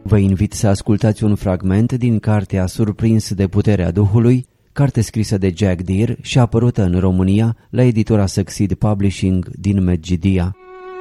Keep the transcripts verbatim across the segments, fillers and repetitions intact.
Vă invit să ascultați un fragment din cartea Surprins de puterea Duhului, carte scrisă de Jack Deere și apărută în România la editura Succeed Publishing din Medgidia.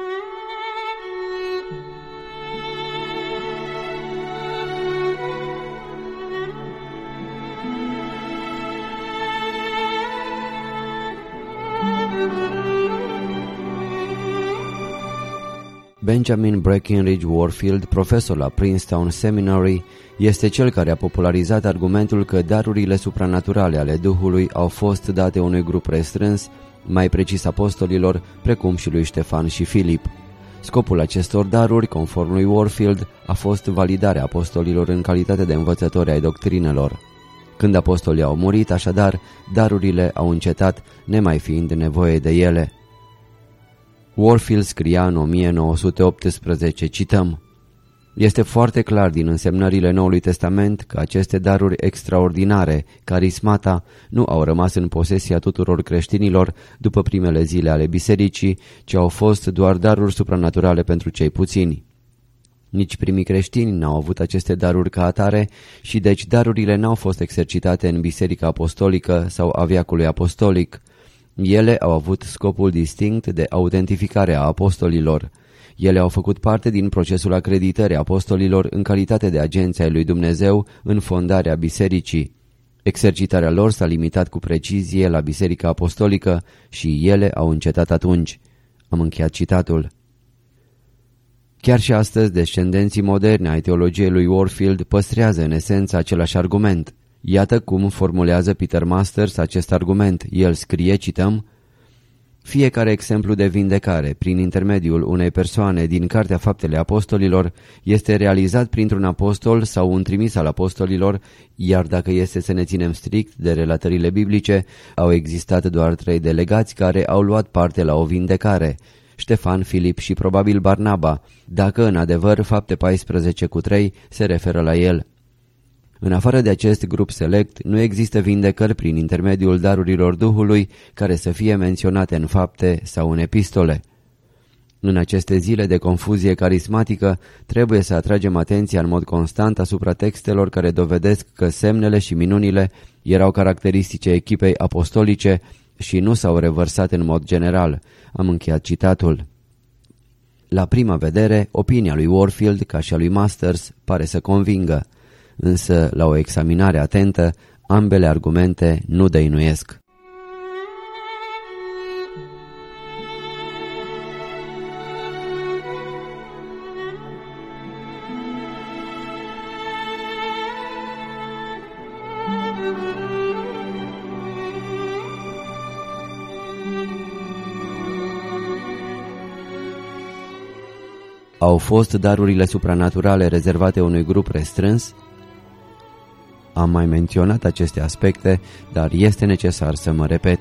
Benjamin Breckinridge Warfield, profesor la Princeton Seminary, este cel care a popularizat argumentul că darurile supranaturale ale Duhului au fost date unui grup restrâns, mai precis apostolilor, precum și lui Ștefan și Filip. Scopul acestor daruri, conform lui Warfield, a fost validarea apostolilor în calitate de învățători ai doctrinelor. Când apostolii au murit, așadar, darurile au încetat, nemai fiind nevoie de ele. Warfield scria în o mie nouă sute optsprezece, cităm: "Este foarte clar din însemnările Noului Testament că aceste daruri extraordinare, carismata, nu au rămas în posesia tuturor creștinilor după primele zile ale bisericii, ci au fost doar daruri supranaturale pentru cei puțini. Nici primii creștini n-au avut aceste daruri ca atare și deci darurile n-au fost exercitate în biserica apostolică sau a veacului apostolic. Ele au avut scopul distinct de autentificare a apostolilor. Ele au făcut parte din procesul acreditării apostolilor în calitate de agenți ai lui Dumnezeu în fondarea bisericii. Exercitarea lor s-a limitat cu precizie la biserica apostolică și ele au încetat atunci." Am încheiat citatul. Chiar și astăzi, descendenții moderni ai teologiei lui Warfield păstrează în esență același argument. Iată cum formulează Peter Masters acest argument. El scrie, cităm: "Fiecare exemplu de vindecare prin intermediul unei persoane din Cartea Faptele Apostolilor este realizat printr-un apostol sau un trimis al apostolilor, iar dacă este să ne ținem strict de relatările biblice, au existat doar trei delegați care au luat parte la o vindecare: Ștefan, Filip și probabil Barnaba, dacă în adevăr Fapte paisprezece cu trei se referă la el. În afară de acest grup select, nu există vindecări prin intermediul darurilor Duhului care să fie menționate în fapte sau în epistole. În aceste zile de confuzie carismatică, trebuie să atragem atenția în mod constant asupra textelor care dovedesc că semnele și minunile erau caracteristice echipei apostolice și nu s-au revărsat în mod general." Am încheiat citatul. La prima vedere, opinia lui Warfield, ca și a lui Masters, pare să convingă. Însă, la o examinare atentă, ambele argumente nu dăinuiesc. Au fost darurile supranaturale rezervate unui grup restrâns? Am mai menționat aceste aspecte, dar este necesar să mă repet.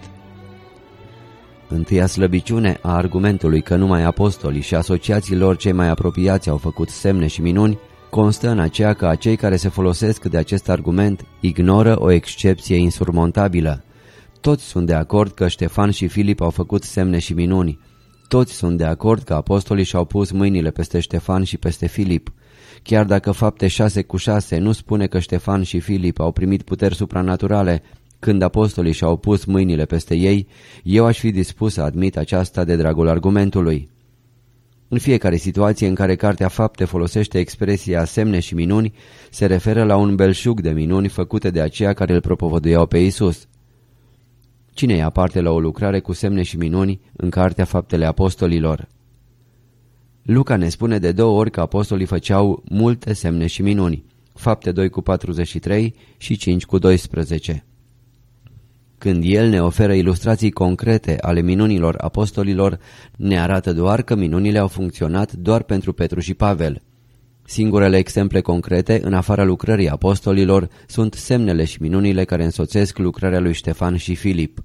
Întâia slăbiciune a argumentului că numai apostolii și asociații lor cei mai apropiați au făcut semne și minuni constă în aceea că acei care se folosesc de acest argument ignoră o excepție insurmontabilă. Toți sunt de acord că Ștefan și Filip au făcut semne și minuni. Toți sunt de acord că apostolii și-au pus mâinile peste Ștefan și peste Filip. Chiar dacă Fapte șase cu șase nu spune că Ștefan și Filip au primit puteri supranaturale când apostolii și-au pus mâinile peste ei, eu aș fi dispus să admit aceasta de dragul argumentului. În fiecare situație în care Cartea Fapte folosește expresia semne și minuni, se referă la un belșug de minuni făcute de aceia care îl propovăduiau pe Iisus. Cine ia parte la o lucrare cu semne și minuni în Cartea Faptele Apostolilor? Luca ne spune de două ori că apostolii făceau multe semne și minuni, Fapte doi cu patruzeci și trei și cinci cu doisprezece. Când el ne oferă ilustrații concrete ale minunilor apostolilor, ne arată doar că minunile au funcționat doar pentru Petru și Pavel. Singurele exemple concrete, în afara lucrării apostolilor, sunt semnele și minunile care însoțesc lucrarea lui Ștefan și Filip.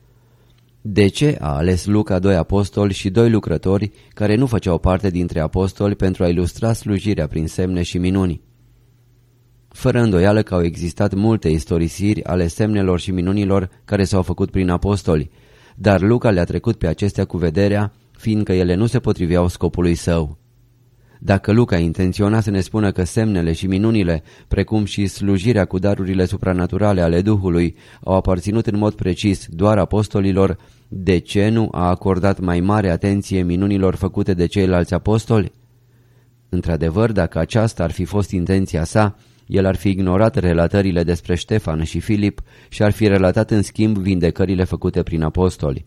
De ce a ales Luca doi apostoli și doi lucrători care nu făceau parte dintre apostoli pentru a ilustra slujirea prin semne și minuni? Fără îndoială că au existat multe istorisiri ale semnelor și minunilor care s-au făcut prin apostoli, dar Luca le-a trecut pe acestea cu vederea, fiindcă ele nu se potriveau scopului său. Dacă Luca intenționa să ne spună că semnele și minunile, precum și slujirea cu darurile supranaturale ale Duhului, au aparținut în mod precis doar apostolilor, de ce nu a acordat mai mare atenție minunilor făcute de ceilalți apostoli? Într-adevăr, dacă aceasta ar fi fost intenția sa, el ar fi ignorat relatările despre Ștefan și Filip și ar fi relatat în schimb vindecările făcute prin apostoli.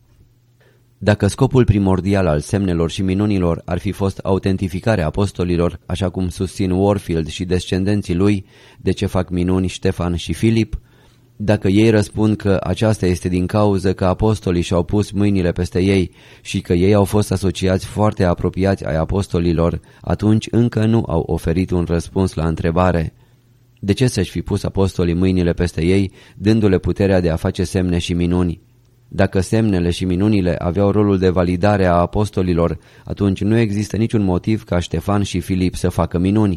Dacă scopul primordial al semnelor și minunilor ar fi fost autentificarea apostolilor, așa cum susțin Warfield și descendenții lui, de ce fac minuni Ștefan și Filip? Dacă ei răspund că aceasta este din cauză că apostolii și-au pus mâinile peste ei și că ei au fost asociați foarte apropiați ai apostolilor, atunci încă nu au oferit un răspuns la întrebare. De ce să-și fi pus apostolii mâinile peste ei, dându-le puterea de a face semne și minuni? Dacă semnele și minunile aveau rolul de validare a apostolilor, atunci nu există niciun motiv ca Ștefan și Filip să facă minuni.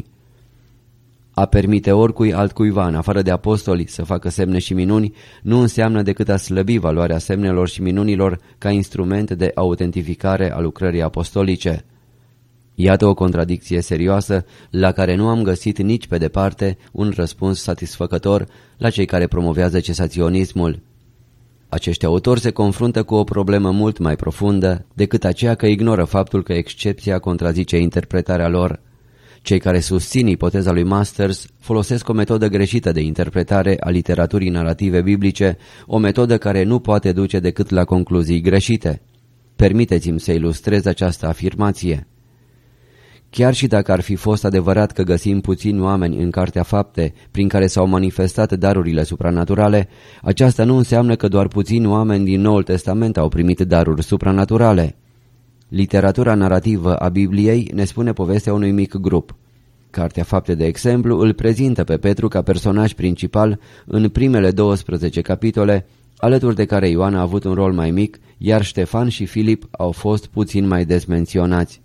A permite oricui altcuiva, în afară de apostoli, să facă semne și minuni, nu înseamnă decât a slăbi valoarea semnelor și minunilor ca instrument de autentificare a lucrării apostolice. Iată o contradicție serioasă la care nu am găsit nici pe departe un răspuns satisfăcător la cei care promovează cesaționismul. Acești autori se confruntă cu o problemă mult mai profundă decât aceea că ignoră faptul că excepția contrazice interpretarea lor. Cei care susțin ipoteza lui Masters folosesc o metodă greșită de interpretare a literaturii narrative biblice, o metodă care nu poate duce decât la concluzii greșite. Permiteți-mi să ilustrez această afirmație. Chiar și dacă ar fi fost adevărat că găsim puțini oameni în Cartea Fapte prin care s-au manifestat darurile supranaturale, aceasta nu înseamnă că doar puțini oameni din Noul Testament au primit daruri supranaturale. Literatura narrativă a Bibliei ne spune povestea unui mic grup. Cartea Fapte, de exemplu, îl prezintă pe Petru ca personaj principal în primele douăsprezece capitole, alături de care Ioan a avut un rol mai mic, iar Ștefan și Filip au fost puțin mai des menționați.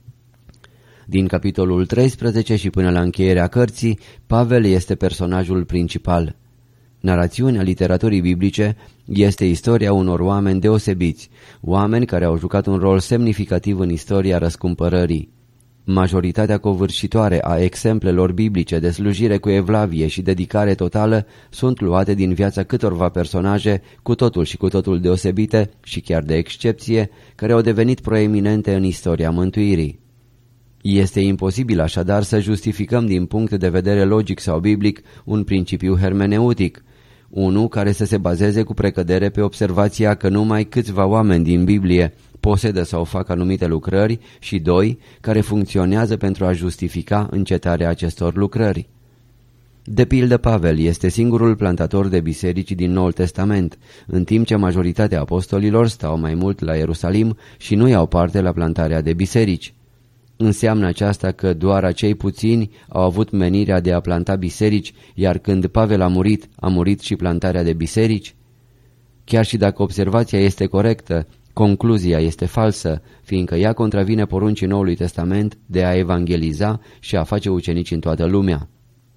Din capitolul treisprezece și până la încheierea cărții, Pavel este personajul principal. Narațiunea literaturii biblice este istoria unor oameni deosebiți, oameni care au jucat un rol semnificativ în istoria răscumpărării. Majoritatea covârșitoare a exemplelor biblice de slujire cu evlavie și dedicare totală sunt luate din viața câtorva personaje cu totul și cu totul deosebite și chiar de excepție, care au devenit proeminente în istoria mântuirii. Este imposibil așadar să justificăm din punct de vedere logic sau biblic un principiu hermeneutic, unul care să se bazeze cu precădere pe observația că numai câțiva oameni din Biblie posedă sau fac anumite lucrări și doi, care funcționează pentru a justifica încetarea acestor lucrări. De pildă, Pavel este singurul plantator de biserici din Noul Testament, în timp ce majoritatea apostolilor stau mai mult la Ierusalim și nu iau parte la plantarea de biserici. Înseamnă aceasta că doar acei puțini au avut menirea de a planta biserici, iar când Pavel a murit, a murit și plantarea de biserici? Chiar și dacă observația este corectă, concluzia este falsă, fiindcă ea contravine poruncii Noului Testament de a evangeliza și a face ucenici în toată lumea.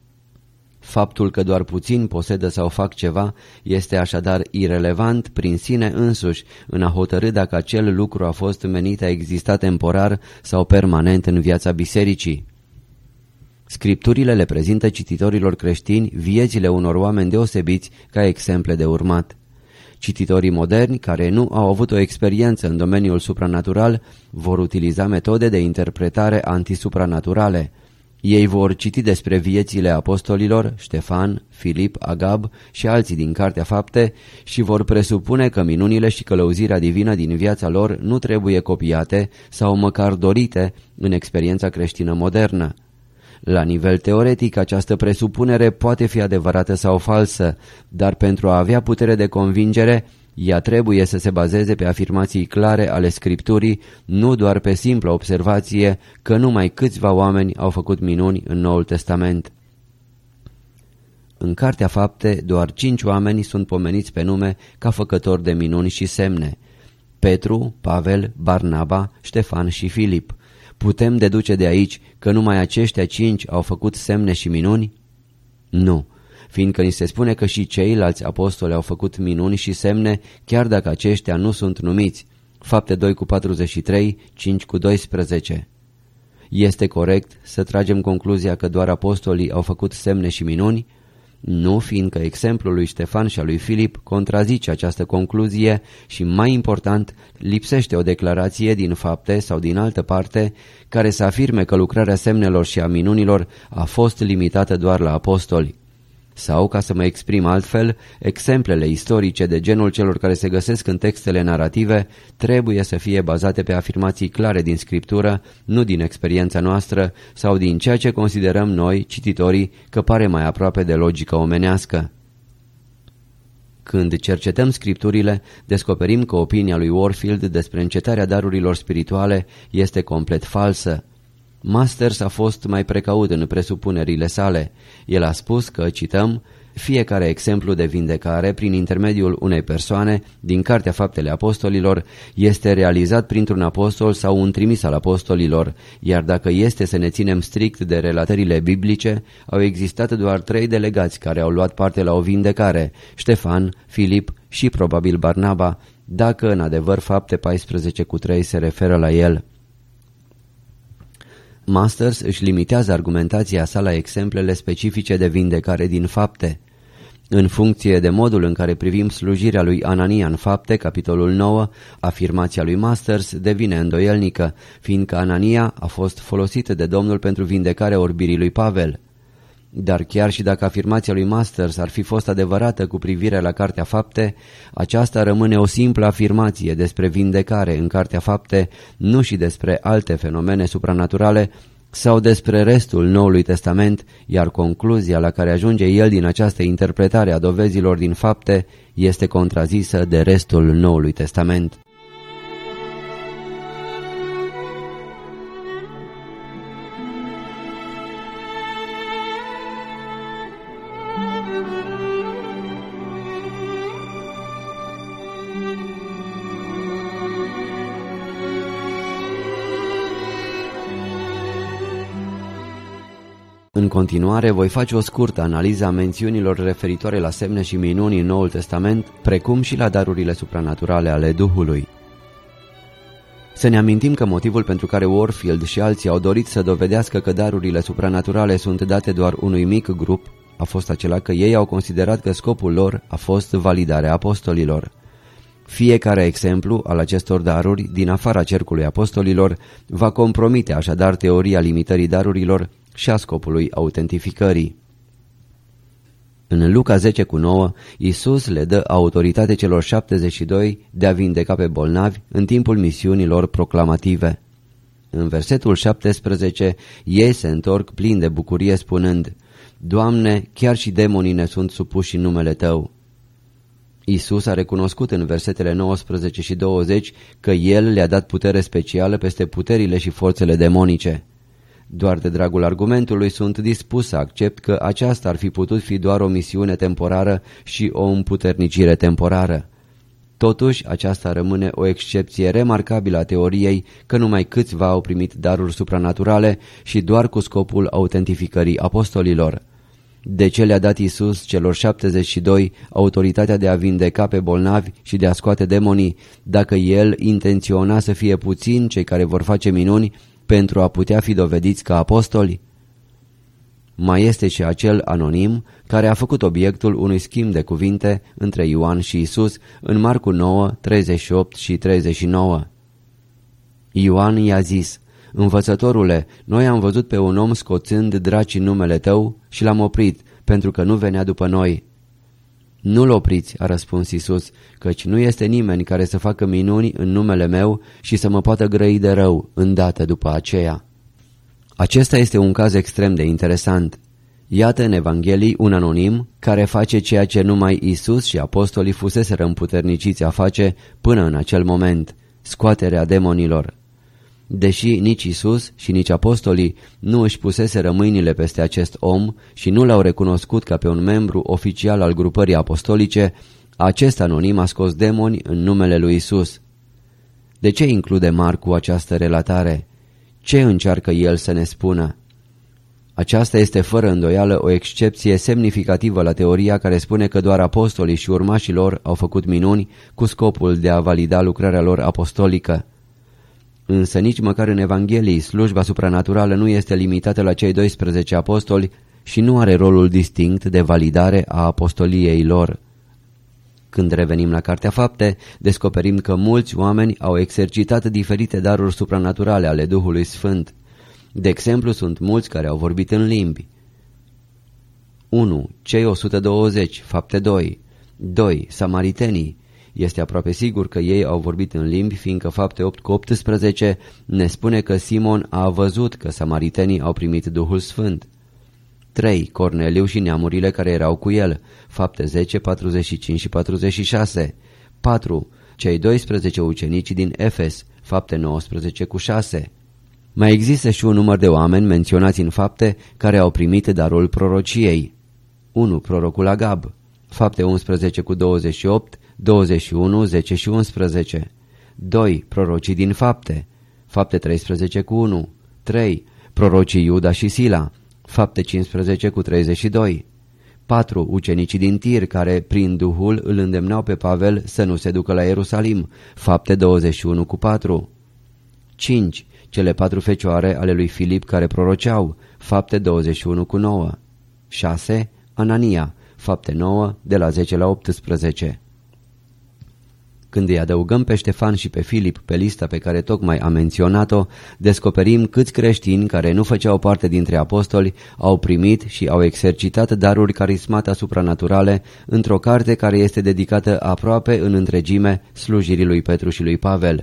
Faptul că doar puțini posedă sau fac ceva este așadar irelevant prin sine însuși în a hotărî dacă acel lucru a fost menit a exista temporar sau permanent în viața bisericii. Scripturile le prezintă cititorilor creștini viețile unor oameni deosebiți ca exemple de urmat. Cititorii moderni, care nu au avut o experiență în domeniul supranatural, vor utiliza metode de interpretare antisupranaturale. Ei vor citi despre viețile apostolilor, Ștefan, Filip, Agab și alții din Cartea Fapte și vor presupune că minunile și călăuzirea divină din viața lor nu trebuie copiate sau măcar dorite în experiența creștină modernă. La nivel teoretic, această presupunere poate fi adevărată sau falsă, dar pentru a avea putere de convingere, ea trebuie să se bazeze pe afirmații clare ale Scripturii, nu doar pe simplă observație că numai câțiva oameni au făcut minuni în Noul Testament. În Cartea Fapte, doar cinci oameni sunt pomeniți pe nume ca făcători de minuni și semne: Petru, Pavel, Barnaba, Ștefan și Filip. Putem deduce de aici că numai aceștia cinci au făcut semne și minuni? Nu, fiindcă ni se spune că și ceilalți apostoli au făcut minuni și semne, chiar dacă aceștia nu sunt numiți. Fapte doi cu patruzeci și trei, cinci cu doisprezece. Este corect să tragem concluzia că doar apostolii au făcut semne și minuni? Nu, fiindcă exemplul lui Ștefan și al lui Filip contrazice această concluzie și, mai important, lipsește o declarație din Fapte sau din altă parte care să afirme că lucrarea semnelor și a minunilor a fost limitată doar la apostoli. Sau, ca să mă exprim altfel, exemplele istorice de genul celor care se găsesc în textele narrative trebuie să fie bazate pe afirmații clare din Scriptură, nu din experiența noastră sau din ceea ce considerăm noi, cititorii, că pare mai aproape de logică omenească. Când cercetăm Scripturile, descoperim că opinia lui Warfield despre încetarea darurilor spirituale este complet falsă. Masters a fost mai precaut în presupunerile sale. El a spus că, cităm, fiecare exemplu de vindecare prin intermediul unei persoane din Cartea Faptele Apostolilor este realizat printr-un apostol sau un trimis al apostolilor, iar dacă este să ne ținem strict de relatările biblice, au existat doar trei delegați care au luat parte la o vindecare, Ștefan, Filip și probabil Barnaba, dacă în adevăr Fapte paisprezece cu trei se referă la el. Masters își limitează argumentația sa la exemplele specifice de vindecare din Fapte. În funcție de modul în care privim slujirea lui Anania în Fapte, capitolul nouă, afirmația lui Masters devine îndoielnică, fiindcă Anania a fost folosită de Domnul pentru vindecarea orbirii lui Pavel. Dar chiar și dacă afirmația lui Masters ar fi fost adevărată cu privire la Cartea Fapte, aceasta rămâne o simplă afirmație despre vindecare în Cartea Fapte, nu și despre alte fenomene supranaturale sau despre restul Noului Testament, iar concluzia la care ajunge el din această interpretare a dovezilor din Fapte este contrazisă de restul Noului Testament. În continuare, voi face o scurtă analiză a mențiunilor referitoare la semne și minuni în Noul Testament, precum și la darurile supranaturale ale Duhului. Să ne amintim că motivul pentru care Warfield și alții au dorit să dovedească că darurile supranaturale sunt date doar unui mic grup a fost acela că ei au considerat că scopul lor a fost validarea apostolilor. Fiecare exemplu al acestor daruri din afara cercului apostolilor va compromite așadar teoria limitării darurilor și a scopului autentificării. În Luca zece cu nouă, Iisus le dă autoritate celor șaptezeci și doi de a vindeca pe bolnavi în timpul misiunilor proclamative. În versetul șaptesprezece, ei se întorc plini de bucurie spunând: Doamne, chiar și demonii ne sunt supuși în numele Tău. Iisus a recunoscut în versetele nouăsprezece și douăzeci că El le-a dat putere specială peste puterile și forțele demonice. Doar de dragul argumentului sunt dispus să accept că aceasta ar fi putut fi doar o misiune temporară și o împuternicire temporară. Totuși, aceasta rămâne o excepție remarcabilă a teoriei că numai câțiva au primit daruri supranaturale și doar cu scopul autentificării apostolilor. De ce le-a dat Iisus celor șaptezeci și doi autoritatea de a vindeca pe bolnavi și de a scoate demonii, dacă El intenționa să fie puțini cei care vor face minuni pentru a putea fi dovediți ca apostoli? Mai este și acel anonim care a făcut obiectul unui schimb de cuvinte între Ioan și Iisus în Marcu nouă, treizeci și opt și treizeci și nouă. Ioan i-a zis: Învățătorule, noi am văzut pe un om scoțând draci în numele Tău și l-am oprit, pentru că nu venea după noi. Nu-l opriți, a răspuns Iisus, căci nu este nimeni care să facă minuni în numele meu și să mă poată grăi de rău îndată după aceea. Acesta este un caz extrem de interesant. Iată în Evanghelii un anonim care face ceea ce numai Iisus și apostolii fuseseră împuterniciți a face până în acel moment: scoaterea demonilor. Deși nici Iisus și nici apostolii nu își puseseră mâinile peste acest om și nu l-au recunoscut ca pe un membru oficial al grupării apostolice, acest anonim a scos demoni în numele lui Iisus. De ce include Marcu această relatare? Ce încearcă el să ne spună? Aceasta este fără îndoială o excepție semnificativă la teoria care spune că doar apostolii și urmașii lor au făcut minuni cu scopul de a valida lucrarea lor apostolică. Însă nici măcar în Evanghelii slujba supranaturală nu este limitată la cei doisprezece apostoli și nu are rolul distinct de validare a apostoliei lor. Când revenim la Cartea Fapte, descoperim că mulți oameni au exercitat diferite daruri supranaturale ale Duhului Sfânt. De exemplu, sunt mulți care au vorbit în limbi. unu. Cei o sută douăzeci, Fapte doi. doi. Samaritenii. Este aproape sigur că ei au vorbit în limbi, fiindcă Fapte opt cu optsprezece ne spune că Simon a văzut că samaritenii au primit Duhul Sfânt. trei. Corneliu și neamurile care erau cu el. Fapte zece, patruzeci și cinci și patruzeci și șase. patru. Cei doisprezece ucenici din Efes. Fapte nouăsprezece cu șase. Mai există și un număr de oameni menționați în Fapte care au primit darul prorociei. unu. Prorocul Agab. Fapte unsprezece cu douăzeci și opt, douăzeci și unu, zece și unsprezece. doi. Prorocii din Fapte. Fapte treisprezece cu unu. trei. Prorocii Iuda și Sila. Fapte cincisprezece cu treizeci și doi. patru. Ucenicii din Tir care prin Duhul îl îndemnau pe Pavel să nu se ducă la Ierusalim. Fapte douăzeci și unu cu patru. cinci. Cele patru fecioare ale lui Filip care proroceau. Fapte douăzeci și unu cu nouă. șase. Anania. Fapte nouă, de la zece la optsprezece. Când îi adăugăm pe Ștefan și pe Filip pe lista pe care tocmai am menționat-o, descoperim câți creștini care nu făceau parte dintre apostoli au primit și au exercitat daruri carismata supranaturale într-o carte care este dedicată aproape în întregime slujirii lui Petru și lui Pavel.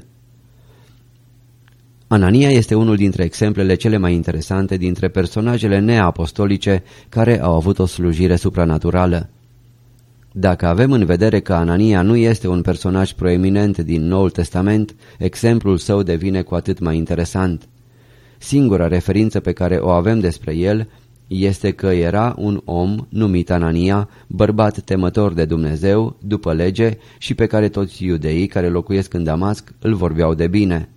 Anania este unul dintre exemplele cele mai interesante dintre personajele neapostolice care au avut o slujire supranaturală. Dacă avem în vedere că Anania nu este un personaj proeminent din Noul Testament, exemplul său devine cu atât mai interesant. Singura referință pe care o avem despre el este că era un om numit Anania, bărbat temător de Dumnezeu, după lege și pe care toți iudeii care locuiesc în Damasc îl vorbeau de bine.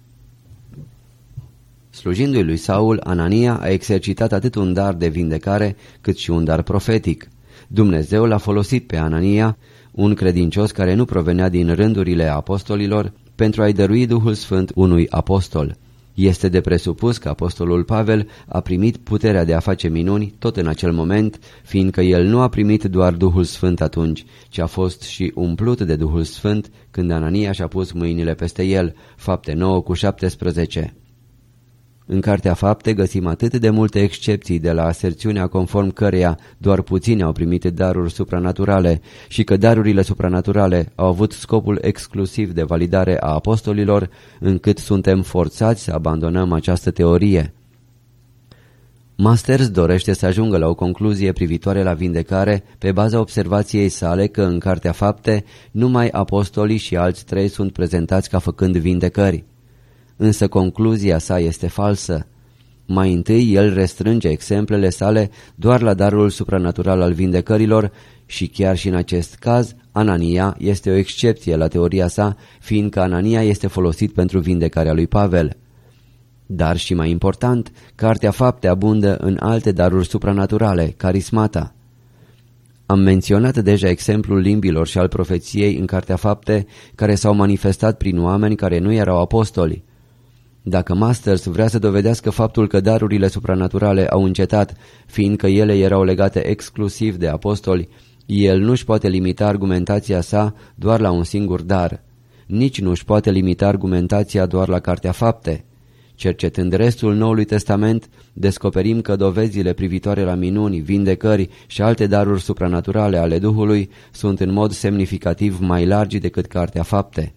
Slujindu-i lui Saul, Anania a exercitat atât un dar de vindecare cât și un dar profetic. Dumnezeu l-a folosit pe Anania, un credincios care nu provenea din rândurile apostolilor, pentru a-i dărui Duhul Sfânt unui apostol. Este de presupus că apostolul Pavel a primit puterea de a face minuni tot în acel moment, fiindcă el nu a primit doar Duhul Sfânt atunci, ci a fost și umplut de Duhul Sfânt când Anania și-a pus mâinile peste el. Fapte nouă cu șaptesprezece. În Cartea Fapte găsim atât de multe excepții de la aserțiunea conform căreia doar puțini au primit daruri supranaturale și că darurile supranaturale au avut scopul exclusiv de validare a apostolilor, încât suntem forțați să abandonăm această teorie. Masters dorește să ajungă la o concluzie privitoare la vindecare pe baza observației sale că în Cartea Fapte numai apostolii și alți trei sunt prezentați ca făcând vindecări. Însă concluzia sa este falsă. Mai întâi el restrânge exemplele sale doar la darul supranatural al vindecărilor și chiar și în acest caz Anania este o excepție la teoria sa, fiindcă Anania este folosit pentru vindecarea lui Pavel. Dar și mai important, Cartea Fapte abundă în alte daruri supranaturale, carismata. Am menționat deja exemplul limbilor și al profeției în Cartea Fapte care s-au manifestat prin oameni care nu erau apostoli. Dacă Masters vrea să dovedească faptul că darurile supranaturale au încetat, fiindcă ele erau legate exclusiv de apostoli, el nu-și poate limita argumentația sa doar la un singur dar. Nici nu-și poate limita argumentația doar la Cartea Fapte. Cercetând restul Noului Testament, descoperim că dovezile privitoare la minuni, vindecări și alte daruri supranaturale ale Duhului sunt în mod semnificativ mai largi decât Cartea Fapte.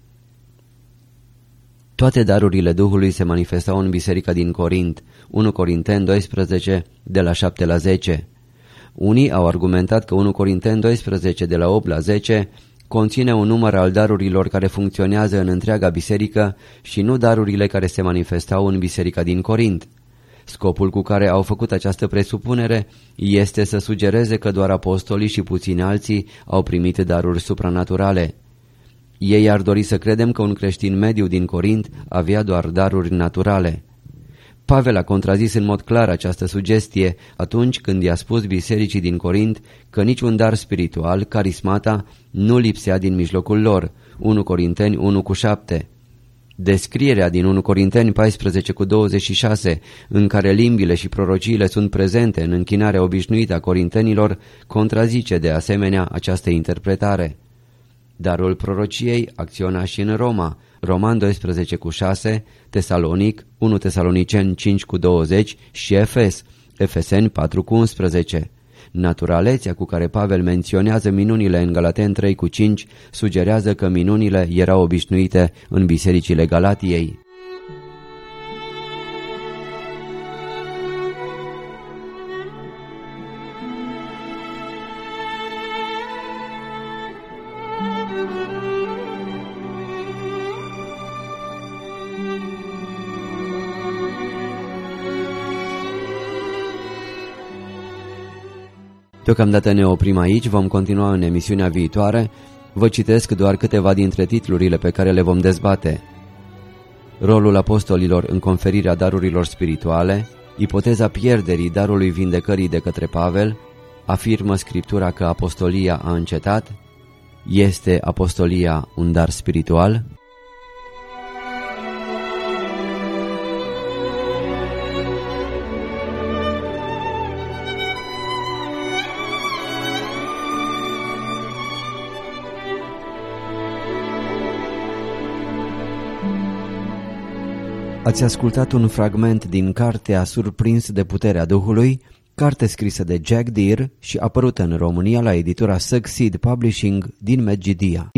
Toate darurile Duhului se manifestau în biserica din Corint, unu Corinteni doisprezece, de la șapte la zece. Unii au argumentat că unu Corinteni doisprezece, de la opt la zece, conține un număr al darurilor care funcționează în întreaga biserică și nu darurile care se manifestau în biserica din Corint. Scopul cu care au făcut această presupunere este să sugereze că doar apostolii și puțini alții au primit daruri supranaturale. Ei ar dori să credem că un creștin mediu din Corint avea doar daruri naturale. Pavel a contrazis în mod clar această sugestie atunci când i-a spus bisericii din Corint că niciun dar spiritual, carismata, nu lipsea din mijlocul lor, unu Corinteni unu cu șapte. Descrierea din unu Corinteni paisprezece cu douăzeci și șase, în care limbile și prorociile sunt prezente în închinarea obișnuită a corintenilor, contrazice de asemenea această interpretare. Darul prorociei acționa și în Roma, Roman doisprezece cu șase, Tesalonic, unu Tesaloniceni cinci cu douăzeci și Efes, Efeseni patru cu unsprezece. Naturalețea cu care Pavel menționează minunile în Galateni trei cu cinci sugerează că minunile erau obișnuite în bisericile Galatiei. Deocamdată ne oprim aici, vom continua în emisiunea viitoare. Vă citesc doar câteva dintre titlurile pe care le vom dezbate. Rolul apostolilor în conferirea darurilor spirituale, ipoteza pierderii darului vindecării de către Pavel, afirmă Scriptura că apostolia a încetat, este apostolia un dar spiritual? Ați ascultat un fragment din cartea Surprins de puterea Duhului, carte scrisă de Jack Deere și apărută în România la editura Succeed Publishing din Medgidia.